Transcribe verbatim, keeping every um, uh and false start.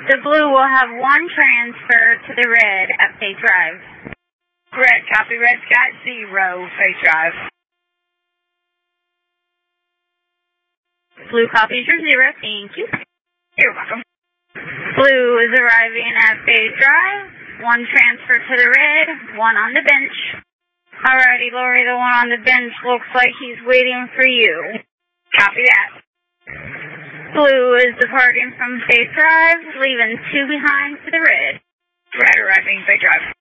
The blue will have one transfer to the red at Faith Drive. Red, copy. Red's got zero, Faith Drive. Blue copies your zero, thank you. You're welcome. Blue is arriving at Faith Drive. One transfer to the red, one on the bench. Alrighty, Lori, the one on the bench looks like he's waiting for you. Copy that. Blue is departing from Faith Drive, leaving two behind for the red. Red arriving, Faith Drive.